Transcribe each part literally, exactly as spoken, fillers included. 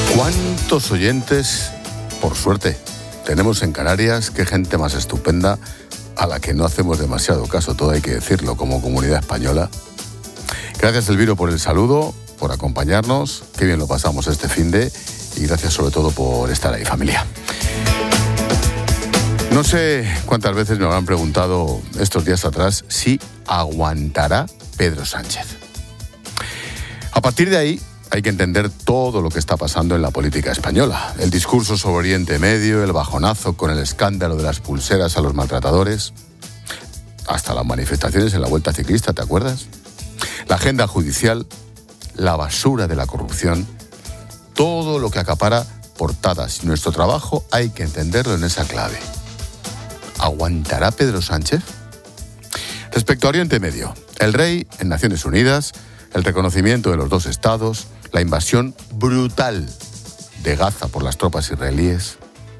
¿Cuántos oyentes, por suerte, tenemos en Canarias? Qué gente más estupenda, a la que no hacemos demasiado caso, todo hay que decirlo, como comunidad española. Gracias, Elviro, por el saludo, por acompañarnos. Qué bien lo pasamos este finde y gracias sobre todo por estar ahí, familia. No sé cuántas veces me habrán preguntado estos días atrás si aguantará Pedro Sánchez. A partir de ahí hay que entender todo lo que está pasando en la política española. El discurso sobre Oriente Medio, el bajonazo con el escándalo de las pulseras a los maltratadores, hasta las manifestaciones en la Vuelta Ciclista, ¿te acuerdas? La agenda judicial, la basura de la corrupción, todo lo que acapara portadas. Nuestro trabajo hay que entenderlo en esa clave. ¿Aguantará Pedro Sánchez? Respecto a Oriente Medio, el rey en Naciones Unidas, el reconocimiento de los dos estados, la invasión brutal de Gaza por las tropas israelíes.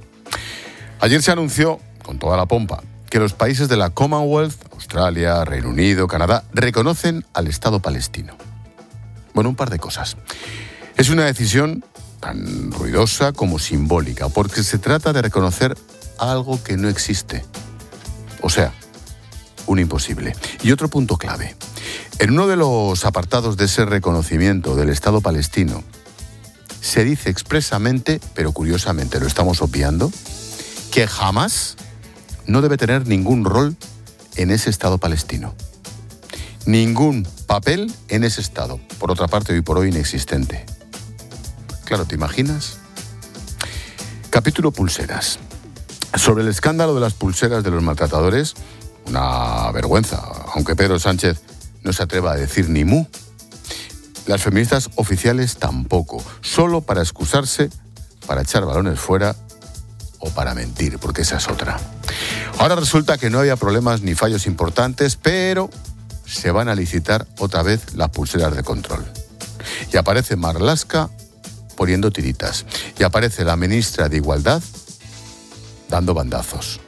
Ayer se anunció, con toda la pompa, que los países de la Commonwealth, Australia, Reino Unido, Canadá, reconocen al Estado palestino. Bueno, un par de cosas. Es una decisión tan ruidosa como simbólica, porque se trata de reconocer algo que no existe. O sea, un imposible. Y otro punto clave. En uno de los apartados de ese reconocimiento del Estado palestino, se dice expresamente, pero curiosamente lo estamos obviando, que Hamás no debe tener ningún rol en ese Estado palestino. Ningún papel en ese Estado. Por otra parte, hoy por hoy inexistente. Claro, ¿te imaginas? Capítulo pulseras. Sobre el escándalo de las pulseras de los maltratadores, una vergüenza, aunque Pedro Sánchez no se atreva a decir ni mu. Las feministas oficiales tampoco, solo para excusarse, para echar balones fuera o para mentir, porque esa es otra. Ahora resulta que no había problemas ni fallos importantes, pero se van a licitar otra vez las pulseras de control. Y aparece Marlaska poniendo tiritas. Y aparece la ministra de Igualdad dando bandazos.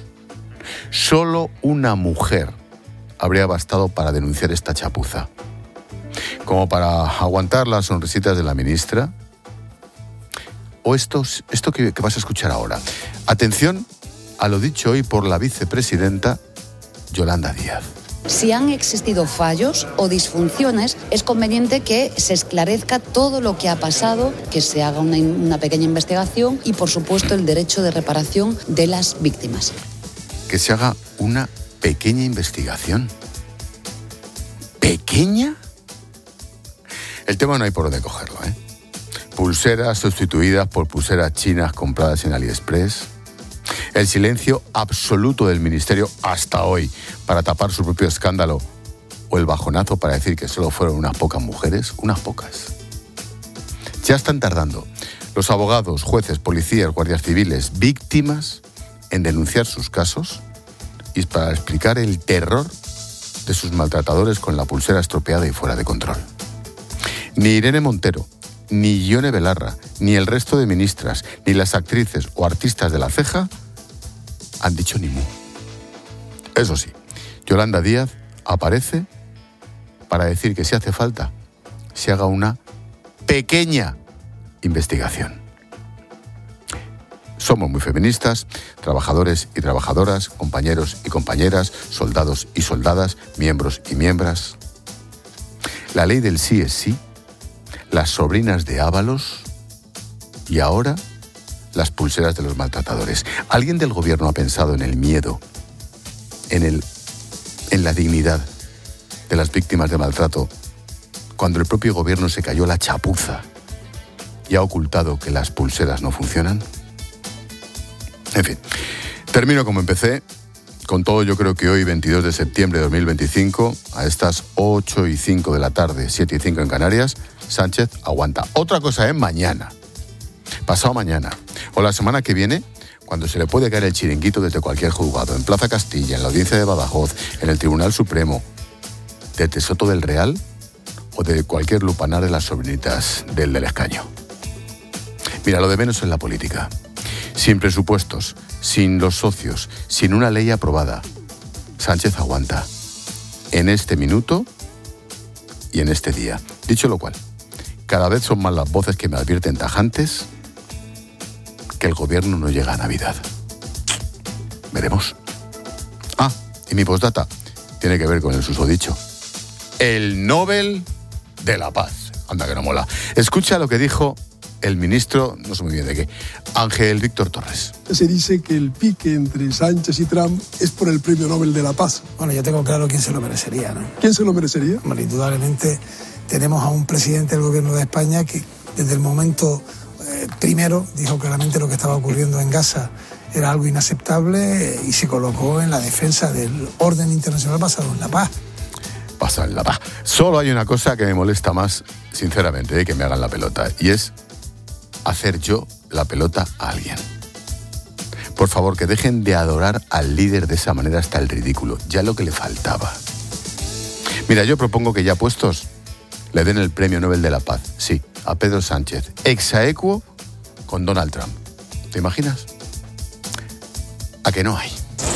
Solo una mujer habría bastado para denunciar esta chapuza. Como para aguantar las sonrisitas de la ministra. O esto, esto que, que vas a escuchar ahora. Atención a lo dicho hoy por la vicepresidenta Yolanda Díaz. Si han existido fallos o disfunciones, es conveniente que se esclarezca todo lo que ha pasado, que se haga una, una pequeña investigación y, por supuesto, el derecho de reparación de las víctimas. Que se haga una pequeña investigación. ¿Pequeña? El tema no hay por dónde cogerlo, ¿eh? Pulseras sustituidas por pulseras chinas compradas en AliExpress. El silencio absoluto del Ministerio hasta hoy para tapar su propio escándalo. O el bajonazo para decir que solo fueron unas pocas mujeres, unas pocas. Ya están tardando los abogados, jueces, policías, guardias civiles, víctimas en denunciar sus casos y para explicar el terror de sus maltratadores con la pulsera estropeada y fuera de control. Ni Irene Montero, ni Ione Belarra, ni el resto de ministras, ni las actrices o artistas de La Ceja han dicho ni mu. Eso sí, Yolanda Díaz aparece para decir que si hace falta, se haga una pequeña investigación. Somos muy feministas, trabajadores y trabajadoras, compañeros y compañeras, soldados y soldadas, miembros y miembros. La ley del sí es sí, las sobrinas de Ábalos y ahora las pulseras de los maltratadores. ¿Alguien del gobierno ha pensado en el miedo, en, el, en la dignidad de las víctimas de maltrato cuando el propio gobierno se cayó la chapuza y ha ocultado que las pulseras no funcionan? En fin, termino como empecé. Con todo, yo creo que hoy, veintidós de septiembre de dos mil veinticinco, a estas ocho y cinco de la tarde, siete y cinco en Canarias, Sánchez aguanta. Otra cosa es mañana, pasado mañana, o la semana que viene, cuando se le puede caer el chiringuito desde cualquier juzgado, en Plaza Castilla, en la Audiencia de Badajoz, en el Tribunal Supremo, desde Soto del Real o de cualquier lupanar de las sobrinitas del del escaño. Mira, lo de menos en la política. Sin presupuestos, sin los socios, sin una ley aprobada, Sánchez aguanta. En este minuto y en este día. Dicho lo cual, cada vez son más las voces que me advierten tajantes que el gobierno no llega a Navidad. Veremos. Ah, y mi postdata tiene que ver con el susodicho. El Nobel de la Paz. Anda que no mola. Escucha lo que dijo el ministro, no sé muy bien de qué, Ángel Víctor Torres. Se dice que el pique entre Sánchez y Trump es por el premio Nobel de la Paz. Bueno, yo tengo claro quién se lo merecería, ¿no? ¿Quién se lo merecería? Bueno, indudablemente tenemos a un presidente del gobierno de España que desde el momento eh, primero dijo claramente lo que estaba ocurriendo en Gaza era algo inaceptable y se colocó en la defensa del orden internacional basado en la paz. Basado en la paz. Solo hay una cosa que me molesta más, sinceramente, de que me hagan la pelota, y es hacer yo la pelota a alguien. Por favor, que dejen de adorar al líder de esa manera hasta el ridículo. Ya lo que le faltaba. Mira, yo propongo que ya puestos le den el premio Nobel de la Paz, sí, a Pedro Sánchez, exaequo con Donald Trump. ¿Te imaginas? ¿A que no hay?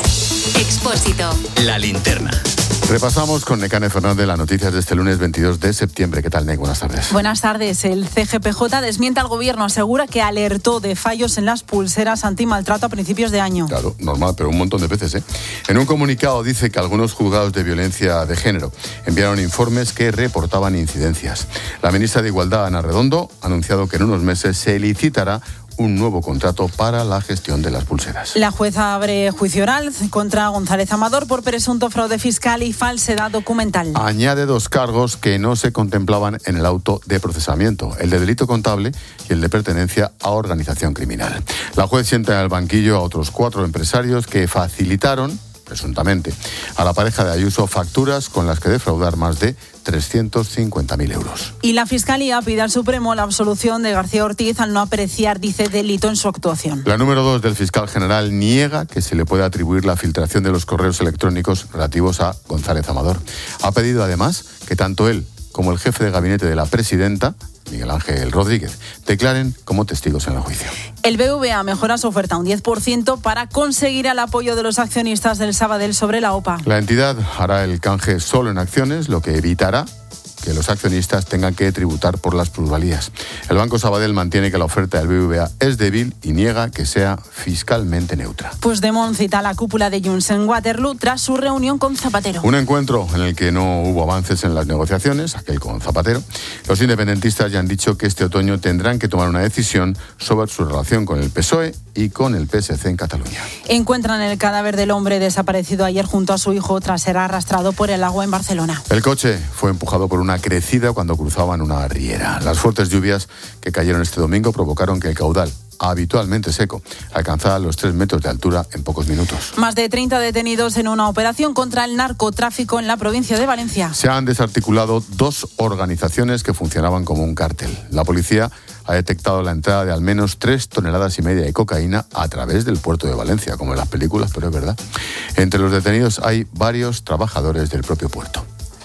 Expósito. La linterna. Repasamos con Nekane Fernández las noticias de este lunes veintidós de septiembre. ¿Qué tal, Nek? Buenas tardes. Buenas tardes. El C G P J desmiente al gobierno. Asegura que alertó de fallos en las pulseras antimaltrato a principios de año. Claro, normal, pero un montón de veces, ¿eh? En un comunicado dice que algunos juzgados de violencia de género enviaron informes que reportaban incidencias. La ministra de Igualdad, Ana Redondo, ha anunciado que en unos meses se licitará un nuevo contrato para la gestión de las pulseras. La jueza abre juicio oral contra González Amador por presunto fraude fiscal y falsedad documental. Añade dos cargos que no se contemplaban en el auto de procesamiento, el de delito contable y el de pertenencia a organización criminal. La juez sienta en el banquillo a otros cuatro empresarios que facilitaron, presuntamente, a la pareja de Ayuso facturas con las que defraudar más de trescientos cincuenta mil euros. Y la Fiscalía pide al Supremo la absolución de García Ortiz al no apreciar, dice, delito en su actuación. La número dos del fiscal general niega que se le pueda atribuir la filtración de los correos electrónicos relativos a González Amador. Ha pedido además que tanto él como el jefe de gabinete de la presidenta, Miguel Ángel Rodríguez, declaren como testigos en el juicio. El B B V A mejora su oferta un diez por ciento para conseguir el apoyo de los accionistas del Sabadell sobre la O P A. La entidad hará el canje solo en acciones, lo que evitará que los accionistas tengan que tributar por las plusvalías. El Banco Sabadell mantiene que la oferta del B B V A es débil y niega que sea fiscalmente neutra. Puigdemont cita a la cúpula de Junts en Waterloo tras su reunión con Zapatero. Un encuentro en el que no hubo avances en las negociaciones, aquel con Zapatero. Los independentistas ya han dicho que este otoño tendrán que tomar una decisión sobre su relación con el P S O E y con el P S C en Cataluña. Encuentran el cadáver del hombre desaparecido ayer junto a su hijo tras ser arrastrado por el agua en Barcelona. El coche fue empujado por una crecida cuando cruzaban una riera. Las fuertes lluvias que cayeron este domingo provocaron que el caudal, habitualmente seco, alcanzara los tres metros de altura en pocos minutos. Más de treinta detenidos en una operación contra el narcotráfico en la provincia de Valencia. Se han desarticulado dos organizaciones que funcionaban como un cártel. La policía ha detectado la entrada de al menos tres toneladas y media de cocaína a través del puerto de Valencia, como en las películas, pero es verdad. Entre los detenidos hay varios trabajadores del propio puerto.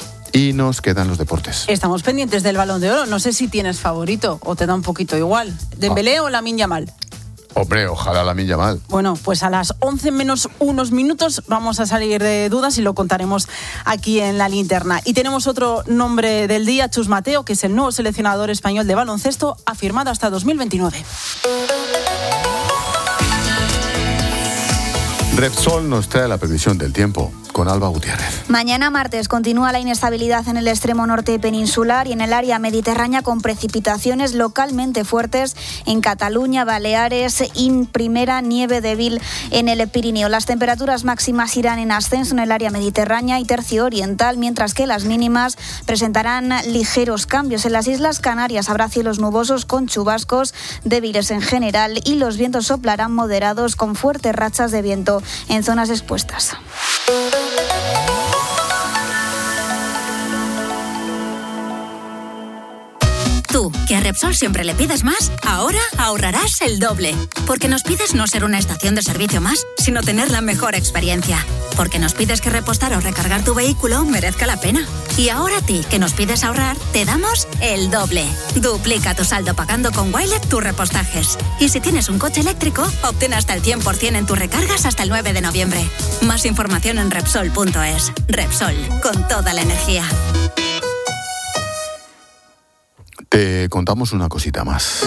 Y nos quedan los deportes. Estamos pendientes del Balón de Oro. No sé si tienes favorito o te da un poquito igual. ¿Dembélé ah. o Lamine Yamal? Hombre, ojalá Lamine Yamal. Bueno, pues a las once menos unos minutos vamos a salir de dudas y lo contaremos aquí en la linterna. Y tenemos otro nombre del día, Chus Mateo, que es el nuevo seleccionador español de baloncesto, ha firmado hasta dos mil veintinueve. Repsol nos trae la previsión del tiempo con Alba Gutiérrez. Mañana martes continúa la inestabilidad en el extremo norte peninsular y en el área mediterránea con precipitaciones localmente fuertes en Cataluña, Baleares y primera nieve débil en el Pirineo. Las temperaturas máximas irán en ascenso en el área mediterránea y tercio oriental, mientras que las mínimas presentarán ligeros cambios. En las Islas Canarias habrá cielos nubosos con chubascos débiles en general y los vientos soplarán moderados con fuertes rachas de viento en zonas expuestas. Tú, que a Repsol siempre le pides más, ahora ahorrarás el doble. Porque nos pides no ser una estación de servicio más, sino tener la mejor experiencia. Porque nos pides que repostar o recargar tu vehículo merezca la pena. Y ahora a ti, que nos pides ahorrar, te damos el doble. Duplica tu saldo pagando con Wilet tus repostajes. Y si tienes un coche eléctrico, obtén hasta el cien por ciento en tus recargas hasta el nueve de noviembre. Más información en Repsol punto es. Repsol, con toda la energía. Te contamos una cosita más.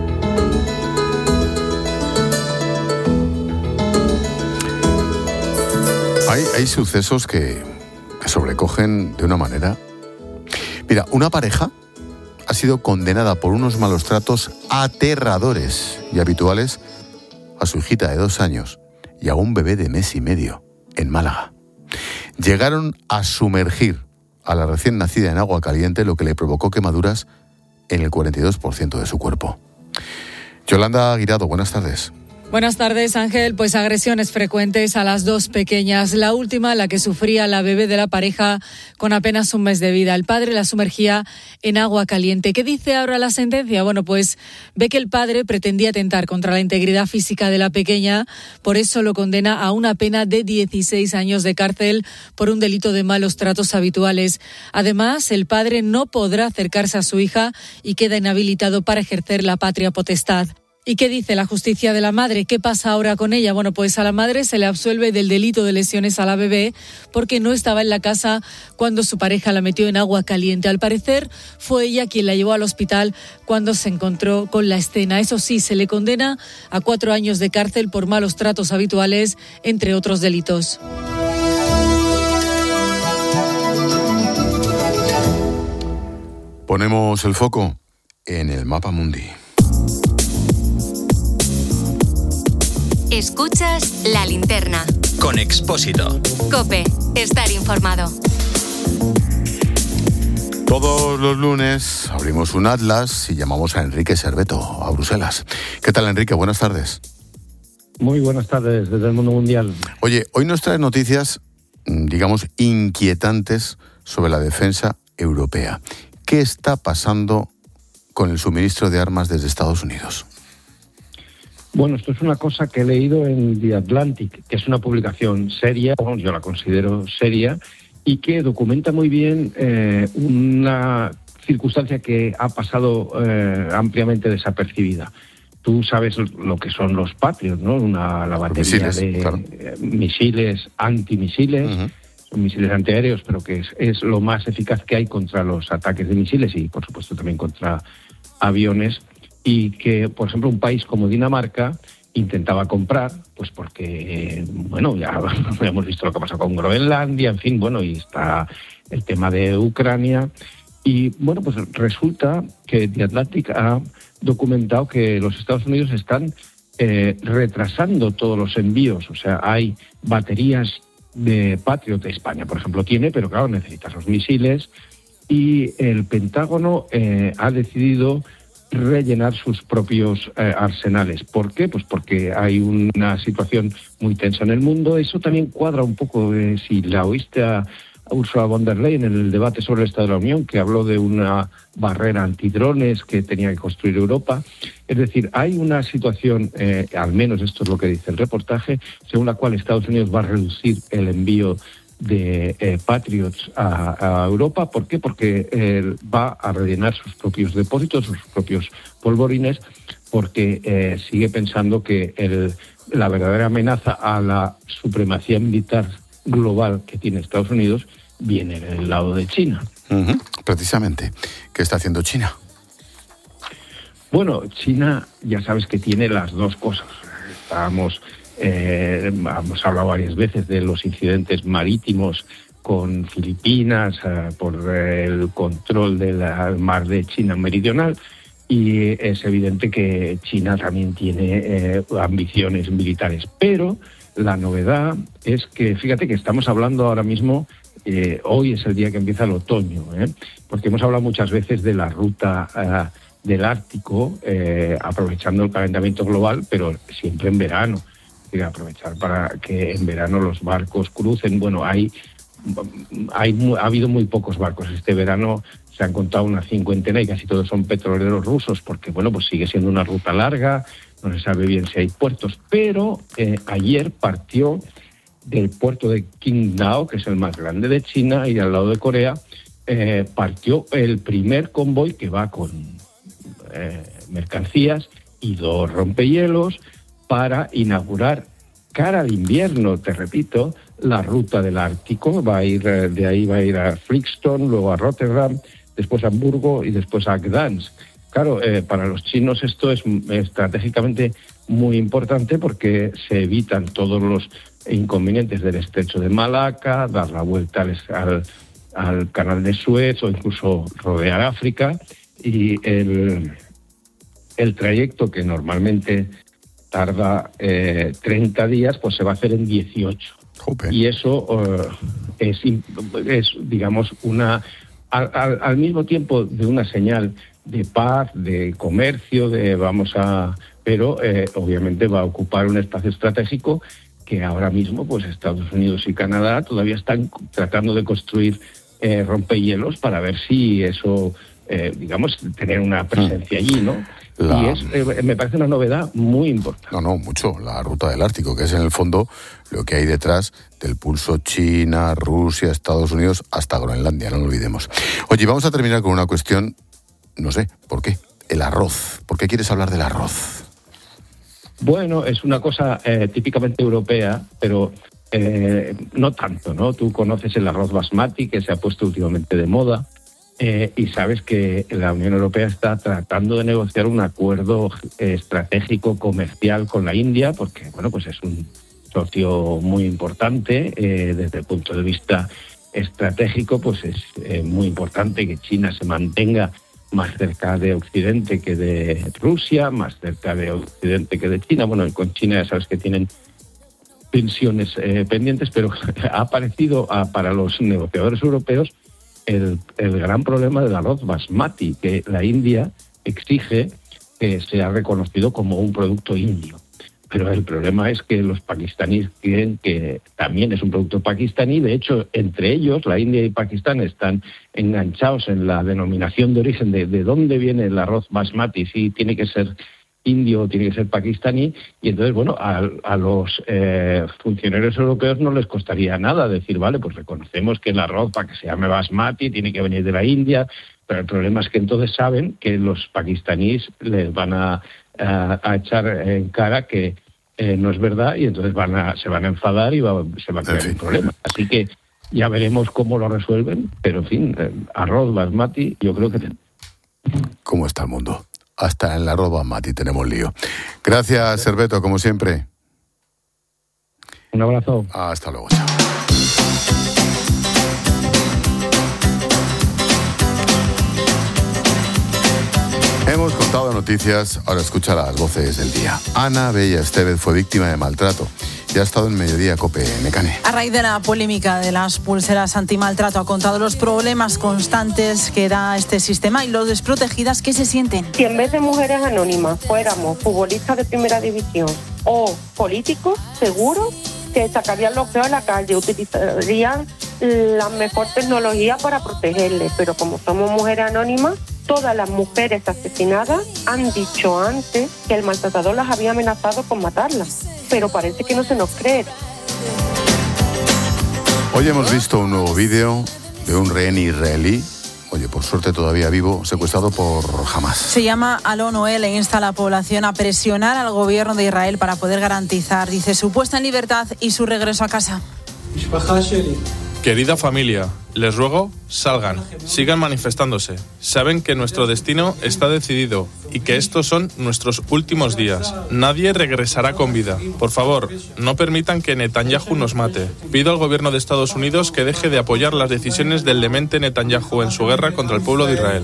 Hay, hay sucesos que, que sobrecogen de una manera. Mira, una pareja ha sido condenada por unos malos tratos aterradores y habituales a su hijita de dos años y a un bebé de mes y medio en Málaga. Llegaron a sumergir a la recién nacida en agua caliente, lo que le provocó quemaduras en el cuarenta y dos por ciento de su cuerpo. Yolanda Guirado, buenas tardes. Buenas tardes, Ángel. Pues agresiones frecuentes a las dos pequeñas. La última, la que sufría la bebé de la pareja con apenas un mes de vida. El padre la sumergía en agua caliente. ¿Qué dice ahora la sentencia? Bueno, pues ve que el padre pretendía atentar contra la integridad física de la pequeña. Por eso lo condena a una pena de dieciséis años de cárcel por un delito de malos tratos habituales. Además, el padre no podrá acercarse a su hija y queda inhabilitado para ejercer la patria potestad. ¿Y qué dice la justicia de la madre? ¿Qué pasa ahora con ella? Bueno, pues a la madre se le absuelve del delito de lesiones a la bebé porque no estaba en la casa cuando su pareja la metió en agua caliente. Al parecer fue ella quien la llevó al hospital cuando se encontró con la escena. Eso sí, se le condena a cuatro años de cárcel por malos tratos habituales, entre otros delitos. Ponemos el foco en el mapa mundi. Escuchas La Linterna. Con Expósito. COPE. Estar informado. Todos los lunes abrimos un atlas y llamamos a Enrique Serveto, a Bruselas. ¿Qué tal, Enrique? Buenas tardes. Muy buenas tardes desde el mundo mundial. Oye, hoy nos traes noticias, digamos, inquietantes sobre la defensa europea. ¿Qué está pasando con el suministro de armas desde Estados Unidos? Bueno, esto es una cosa que he leído en The Atlantic, que es una publicación seria, bueno, yo la considero seria, y que documenta muy bien eh, una circunstancia que ha pasado eh, ampliamente desapercibida. Tú sabes lo que son los Patriot, ¿no? Una, la batería misiles, de claro. eh, misiles, antimisiles, uh-huh. Son misiles antiaéreos, pero que es, es lo más eficaz que hay contra los ataques de misiles y, por supuesto, también contra aviones. Y que, por ejemplo, un país como Dinamarca intentaba comprar, pues porque, eh, bueno, ya hemos visto lo que ha pasado con Groenlandia, en fin, bueno, y está el tema de Ucrania. Y, bueno, pues resulta que The Atlantic ha documentado que los Estados Unidos están eh, retrasando todos los envíos. O sea, hay baterías de Patriot de España, por ejemplo, tiene, pero claro, necesita los misiles. Y el Pentágono eh, ha decidido rellenar sus propios eh, arsenales. ¿Por qué? Pues porque hay una situación muy tensa en el mundo. Eso también cuadra un poco, eh, si la oíste a Ursula von der Leyen en el debate sobre el Estado de la Unión, que habló de una barrera antidrones que tenía que construir Europa. Es decir, hay una situación, eh, al menos esto es lo que dice el reportaje, según la cual Estados Unidos va a reducir el envío de eh, Patriots a, a Europa. ¿Por qué? Porque eh, va a rellenar sus propios depósitos, sus propios polvorines, porque eh, sigue pensando que el, la verdadera amenaza a la supremacía militar global que tiene Estados Unidos viene del lado de China. Uh-huh. Precisamente. ¿Qué está haciendo China? Bueno, China ya sabes que tiene las dos cosas. Estamos... Eh, hemos hablado varias veces de los incidentes marítimos con Filipinas eh, por eh, el control del mar de China meridional, y es evidente que China también tiene eh, ambiciones militares. Pero la novedad es que, fíjate que estamos hablando ahora mismo, eh, hoy es el día que empieza el otoño, ¿eh? porque hemos hablado muchas veces de la ruta eh, del Ártico, eh, aprovechando el calentamiento global, pero siempre en verano. Y aprovechar para que en verano los barcos crucen. Bueno, hay, hay ha habido muy pocos barcos. Este verano se han contado una cincuentena y casi todos son petroleros rusos, porque bueno, pues sigue siendo una ruta larga, no se sabe bien si hay puertos. Pero eh, ayer partió del puerto de Qingdao, que es el más grande de China y al lado de Corea, eh, partió el primer convoy que va con eh, mercancías y dos rompehielos, para inaugurar cara al invierno, te repito, la ruta del Ártico. Va a ir de ahí, va a ir a Flixton, luego a Rotterdam, después a Hamburgo y después a Gdansk. Claro, eh, para los chinos esto es estratégicamente muy importante porque se evitan todos los inconvenientes del estrecho de Malaca, dar la vuelta al, al, al canal de Suez o incluso rodear África, y el, el trayecto que normalmente tarda eh, treinta días, pues se va a hacer en dieciocho. Jope. Y eso uh, es, es, digamos, una al, al, al mismo tiempo de una señal de paz, de comercio, de vamos a... Pero eh, obviamente va a ocupar un espacio estratégico que ahora mismo pues Estados Unidos y Canadá todavía están tratando de construir eh, rompehielos para ver si eso, eh, digamos, tener una presencia allí, ¿no? La... Y es, eh, me parece una novedad muy importante. No, no, mucho. La ruta del Ártico, que es en el fondo lo que hay detrás del pulso China, Rusia, Estados Unidos, hasta Groenlandia, no lo olvidemos. Oye, vamos a terminar con una cuestión, no sé, ¿por qué? El arroz. ¿Por qué quieres hablar del arroz? Bueno, es una cosa eh, típicamente europea, pero eh, no tanto, ¿no? Tú conoces el arroz basmati, que se ha puesto últimamente de moda, eh, y sabes que la Unión Europea está tratando de negociar un acuerdo eh, estratégico comercial con la India, porque, bueno, pues es un socio muy importante eh, desde el punto de vista estratégico, pues es eh, muy importante que China se mantenga más cerca de Occidente que de Rusia, más cerca de Occidente que de China. Bueno, con China ya sabes que tienen tensiones eh, pendientes, pero ha aparecido a, para los negociadores europeos el, el gran problema del arroz basmati, que la India exige que sea reconocido como un producto indio. Pero el problema es que los pakistaníes creen que también es un producto pakistaní. De hecho, entre ellos, la India y Pakistán están enganchados en la denominación de origen de, de dónde viene el arroz basmati, si tiene que ser indio o tiene que ser pakistaní. Y entonces, bueno, a, a los eh, funcionarios europeos no les costaría nada decir, vale, pues reconocemos que el arroz, para que se llame basmati, tiene que venir de la India. Pero el problema es que entonces saben que los pakistaníes les van a... A, a echar en cara que eh, no es verdad, y entonces van a, se van a enfadar y va, se va a crear un problema. Así que ya veremos cómo lo resuelven, pero en fin, eh, arroz basmati, yo creo que... ¿Cómo está el mundo? Hasta en el arroz basmati tenemos lío. Gracias, Serveto, como siempre. Un abrazo. Hasta luego, chao. Hemos contado noticias, ahora escucha las voces del día. Ana Bella Estevez fue víctima de maltrato y ha estado en Mediodía Cope Mecane. A raíz de la polémica de las pulseras antimaltrato, ha contado los problemas constantes que da este sistema y lo desprotegidas que se sienten. Si en vez de mujeres anónimas fuéramos futbolistas de primera división o políticos, seguro que sacarían los feos a la calle, utilizarían la mejor tecnología para protegerles, pero como somos mujeres anónimas, todas las mujeres asesinadas han dicho antes que el maltratador las había amenazado con matarlas, pero parece que no se nos cree. Hoy hemos visto un nuevo vídeo de un rehén israelí, oye, por suerte todavía vivo, secuestrado por Hamas. Se llama Alon Noel e insta a la población a presionar al gobierno de Israel para poder garantizar, dice, su puesta en libertad y su regreso a casa. Querida familia, les ruego, salgan, sigan manifestándose. Saben que nuestro destino está decidido y que estos son nuestros últimos días. Nadie regresará con vida. Por favor, no permitan que Netanyahu nos mate. Pido al gobierno de Estados Unidos que deje de apoyar las decisiones del demente Netanyahu en su guerra contra el pueblo de Israel.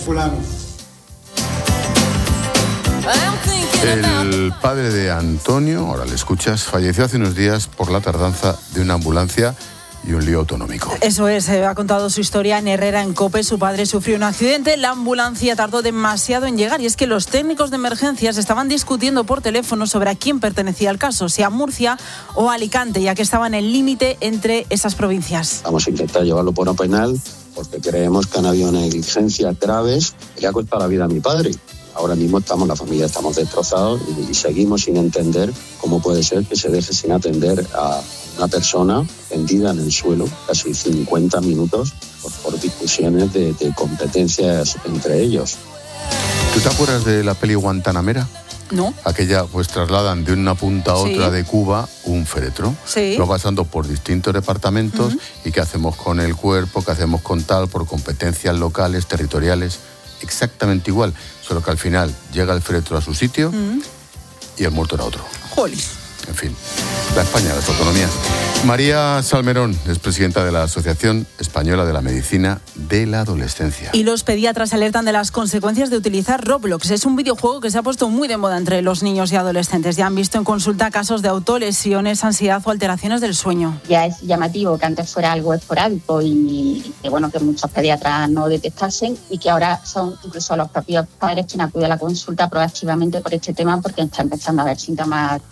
El padre de Antonio, ahora le escuchas, falleció hace unos días por la tardanza de una ambulancia y un lío autonómico. Eso es, eh, ha contado su historia en Herrera, en COPE. Su padre sufrió un accidente, la ambulancia tardó demasiado en llegar y es que los técnicos de emergencias estaban discutiendo por teléfono sobre a quién pertenecía el caso, si a Murcia o a Alicante, ya que estaban en el límite entre esas provincias. Vamos a intentar llevarlo por una penal porque creemos que han habido negligencias graves que le ha costado la vida a mi padre. Ahora mismo estamos, la familia estamos destrozados y, y seguimos sin entender cómo puede ser que se deje sin atender a una persona tendida en el suelo casi cincuenta minutos por, por discusiones de, de competencias entre ellos. ¿Tú te acuerdas de la peli Guantanamera? No. Aquella, pues trasladan de una punta a otra Sí. de Cuba un féretro. Sí. Lo pasando por distintos departamentos. Ujú. ¿Y qué hacemos con el cuerpo? ¿Qué hacemos con tal? Por competencias locales, territoriales. Exactamente igual. Solo que al final llega el féretro a su sitio Mm. y el muerto era otro. Jolín. En fin, la España de las autonomías. María Salmerón es presidenta de la Asociación Española de la Medicina de la Adolescencia. Y los pediatras alertan de las consecuencias de utilizar Roblox. Es un videojuego que se ha puesto muy de moda entre los niños y adolescentes. Ya han visto en consulta casos de autolesiones, ansiedad o alteraciones del sueño. Ya es llamativo que antes fuera algo esporádico y que bueno que muchos pediatras no detectasen y que ahora son incluso los propios padres quienes acuden a la consulta proactivamente por este tema porque está empezando a haber síntomas.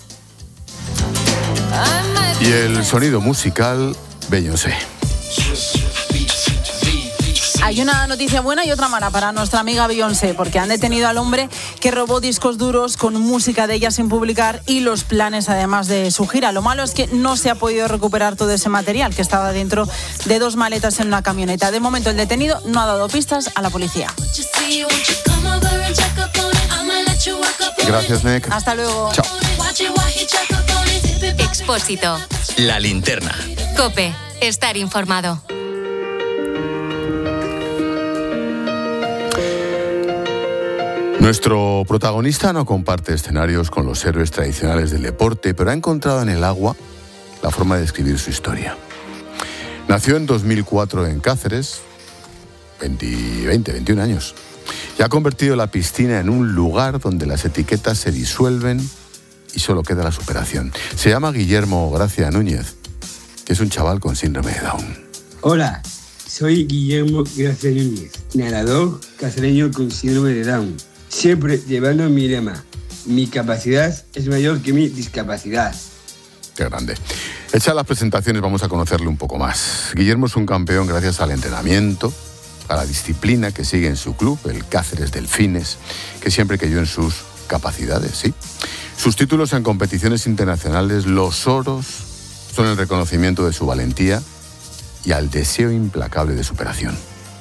Y el sonido musical, Beyoncé. Hay una noticia buena y otra mala para nuestra amiga Beyoncé, porque han detenido al hombre que robó discos duros con música de ella sin publicar y los planes además de su gira. Lo malo es que no se ha podido recuperar todo ese material que estaba dentro de dos maletas en una camioneta. De momento el detenido no ha dado pistas a la policía. Gracias, Nick. Hasta luego. Chao. Expósito. La linterna. COPE. Estar informado. Nuestro protagonista no comparte escenarios con los héroes tradicionales del deporte, pero ha encontrado en el agua la forma de escribir su historia. Nació en dos mil cuatro en Cáceres, veinte, veinte, veintiún años, y ha convertido la piscina en un lugar donde las etiquetas se disuelven y solo queda la superación. Se llama Guillermo Gracia Núñez, que es un chaval con síndrome de Down. Hola, soy Guillermo Gracia Núñez, nadador cacereño con síndrome de Down. Siempre llevando mi lema, mi capacidad es mayor que mi discapacidad. Qué grande. Hechas las presentaciones, vamos a conocerle un poco más. Guillermo es un campeón gracias al entrenamiento, a la disciplina que sigue en su club, el Cáceres Delfines, que siempre creyó en sus capacidades, ¿sí? Sus títulos en competiciones internacionales, los oros, son el reconocimiento de su valentía y al deseo implacable de superación.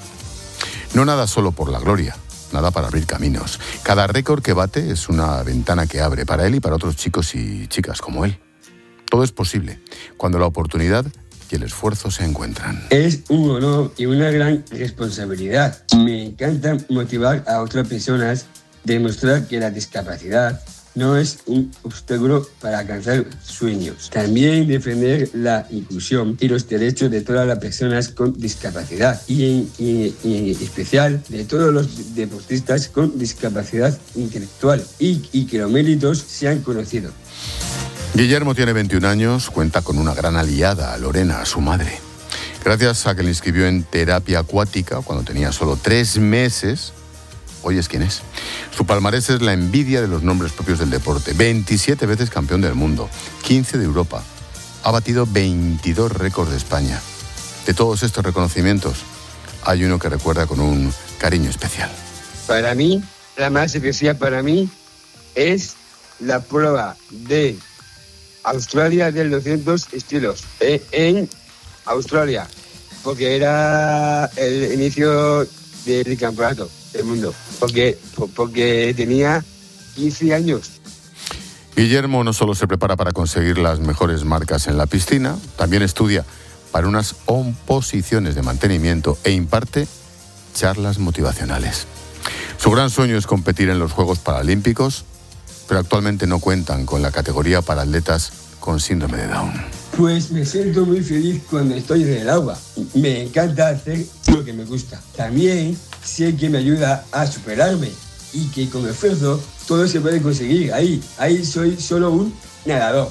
No nada solo por la gloria, nada para abrir caminos. Cada récord que bate es una ventana que abre para él y para otros chicos y chicas como él. Todo es posible cuando la oportunidad y el esfuerzo se encuentran. Es un honor y una gran responsabilidad. Me encanta motivar a otras personas, demostrar que la discapacidad no es un obstáculo para alcanzar sueños. También defender la inclusión y los derechos de todas las personas con discapacidad y en, y, y en especial de todos los deportistas con discapacidad intelectual y, y que los méritos sean conocidos. Guillermo tiene veintiún años, cuenta con una gran aliada, Lorena, su madre. Gracias a que le inscribió en terapia acuática cuando tenía solo tres meses, hoy es quien es. Su palmarés es la envidia de los nombres propios del deporte. veintisiete veces campeón del mundo, quince de Europa. Ha batido veintidós récords de España. De todos estos reconocimientos, hay uno que recuerda con un cariño especial. Para mí, la más especial para mí es la prueba de Australia del doscientos estilos eh, en Australia, porque era el inicio del campeonato del mundo, porque, porque tenía quince años. Guillermo no solo se prepara para conseguir las mejores marcas en la piscina, también estudia para unas oposiciones de mantenimiento e imparte charlas motivacionales. Su gran sueño es competir en los Juegos Paralímpicos, pero actualmente no cuentan con la categoría para atletas con síndrome de Down. Pues me siento muy feliz cuando estoy en el agua. Me encanta hacer lo que me gusta. También sé que me ayuda a superarme y que con esfuerzo todo se puede conseguir. Ahí, ahí soy solo un nadador.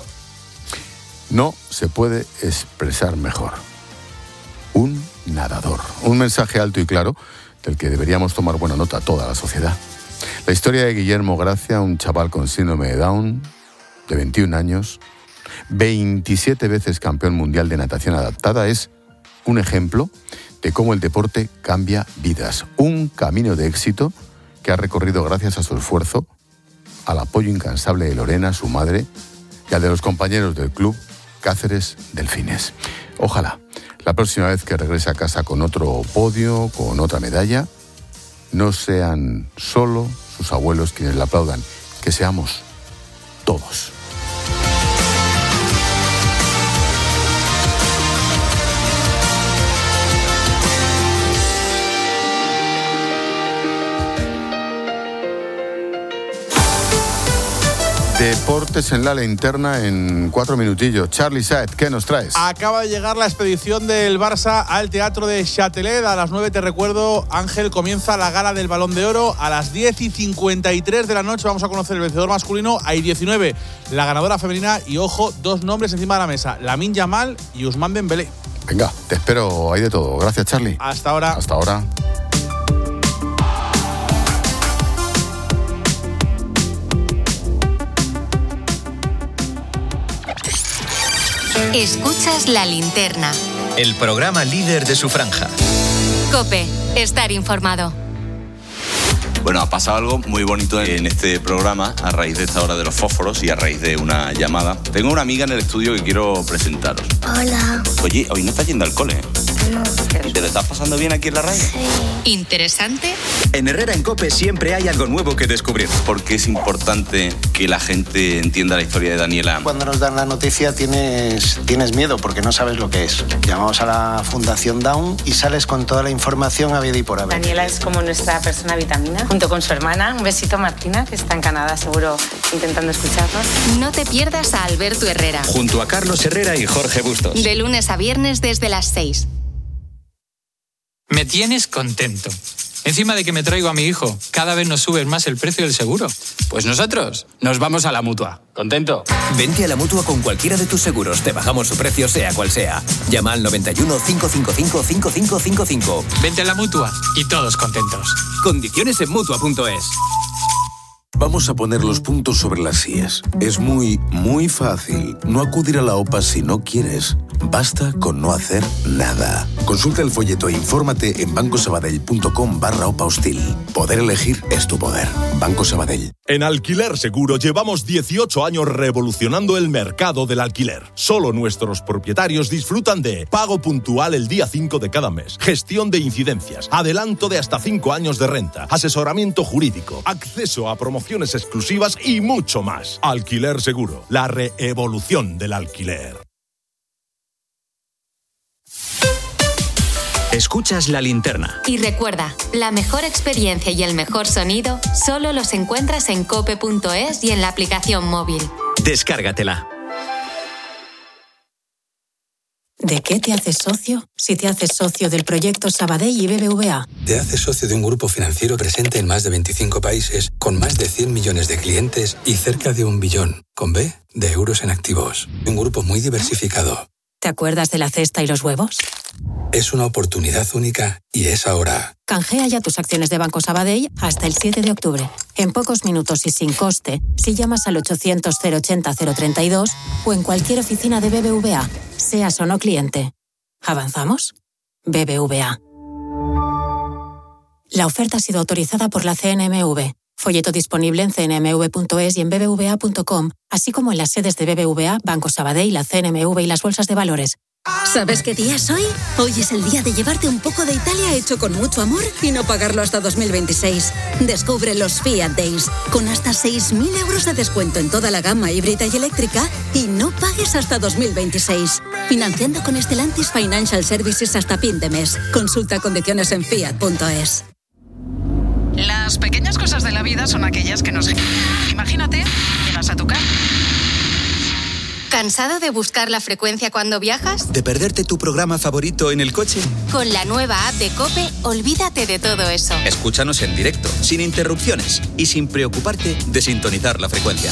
No se puede expresar mejor. Un nadador. Un mensaje alto y claro del que deberíamos tomar buena nota toda la sociedad. La historia de Guillermo Gracia, un chaval con síndrome de Down, de veintiún años, veintisiete veces campeón mundial de natación adaptada, es un ejemplo de cómo el deporte cambia vidas. Un camino de éxito que ha recorrido gracias a su esfuerzo, al apoyo incansable de Lorena, su madre, y al de los compañeros del club Cáceres Delfines. Ojalá la próxima vez que regrese a casa con otro podio, con otra medalla, no sean solo sus abuelos quienes le aplaudan, que seamos todos. Deportes en la linterna en cuatro minutillos. Charly Saez, ¿qué nos traes? Acaba de llegar la expedición del Barça al Teatro de Châtelet. A las nueve, te recuerdo, Ángel, comienza la gala del Balón de Oro. A las diez y cincuenta y tres de la noche vamos a conocer el vencedor masculino. Hay diecinueve, la ganadora femenina. Y ojo, dos nombres encima de la mesa: Lamine Yamal y Ousmane Dembélé. Venga, te espero, hay de todo. Gracias, Charly. Hasta ahora. Hasta ahora. Escuchas La Linterna. El programa líder de su franja. COPE, estar informado. Bueno, ha pasado algo muy bonito en este programa a raíz de esta hora de los fósforos y a raíz de una llamada. Tengo una amiga en el estudio que quiero presentaros. Hola. Oye, hoy no estás yendo al cole. No. ¿Y te lo estás pasando bien aquí en la radio? Sí. ¿Interesante? En Herrera en COPE siempre hay algo nuevo que descubrir. Porque es importante que la gente entienda la historia de Daniela. Cuando nos dan la noticia tienes, tienes miedo porque no sabes lo que es. Llamamos a la Fundación Down y sales con toda la información habida y por haber. Daniela es como nuestra persona vitamina, junto con su hermana. Un besito, Martina, que está en Canadá, seguro intentando escucharnos. No te pierdas a Alberto Herrera. Junto a Carlos Herrera y Jorge Bustos. De lunes a viernes desde las seis. Me tienes contento. Encima de que me traigo a mi hijo, cada vez nos subes más el precio del seguro. Pues nosotros nos vamos a la Mutua. ¿Contento? Vente a la Mutua con cualquiera de tus seguros. Te bajamos su precio sea cual sea. Llama al noventa y uno, cinco cinco cinco, cinco cinco cinco cinco. Vente a la Mutua y todos contentos. Condiciones en Mutua punto es. Vamos a poner los puntos sobre las íes. Es muy, muy fácil no acudir a la OPA si no quieres. Basta con no hacer nada. Consulta el folleto e infórmate en bancosabadell.com barra OPA hostil. Poder elegir es tu poder. Banco Sabadell. En Alquiler Seguro llevamos dieciocho años revolucionando el mercado del alquiler. Solo nuestros propietarios disfrutan de pago puntual el día cinco de cada mes, gestión de incidencias, adelanto de hasta cinco años de renta, asesoramiento jurídico, acceso a promociones exclusivas y mucho más. Alquiler Seguro, la reevolución del alquiler. Escuchas La Linterna. Y recuerda, la mejor experiencia y el mejor sonido solo los encuentras en cope punto es y en la aplicación móvil. Descárgatela. ¿De qué te haces socio? Si te haces socio del proyecto Sabadell y B B V A. Te haces socio de un grupo financiero presente en más de veinticinco países, con más de cien millones de clientes y cerca de un billón, con B, de euros en activos. Un grupo muy diversificado. ¿Te acuerdas de la cesta y los huevos? Es una oportunidad única y es ahora. Canjea ya tus acciones de Banco Sabadell hasta el siete de octubre. En pocos minutos y sin coste, si llamas al ochocientos, cero ochenta, cero treinta y dos o en cualquier oficina de B B V A, seas o no cliente. ¿Avanzamos? B B V A. La oferta ha sido autorizada por la C N M V. Folleto disponible en c n m v punto es y en b b v a punto com, así como en las sedes de B B V A, Banco Sabadell, la C N M V y las bolsas de valores. ¿Sabes qué día es hoy? Hoy es el día de llevarte un poco de Italia hecho con mucho amor y no pagarlo hasta dos mil veintiséis. Descubre los Fiat Days, con hasta seis mil euros de descuento en toda la gama híbrida y eléctrica y no pagues hasta dos mil veintiséis. Financiando con Stellantis Financial Services hasta fin de mes. Consulta condiciones en fiat punto es. Las pequeñas cosas de la vida son aquellas que nos... Imagínate, llegas a tu casa. ¿Cansado de buscar la frecuencia cuando viajas? ¿De perderte tu programa favorito en el coche? Con la nueva app de COPE, olvídate de todo eso. Escúchanos en directo, sin interrupciones y sin preocuparte de sintonizar la frecuencia.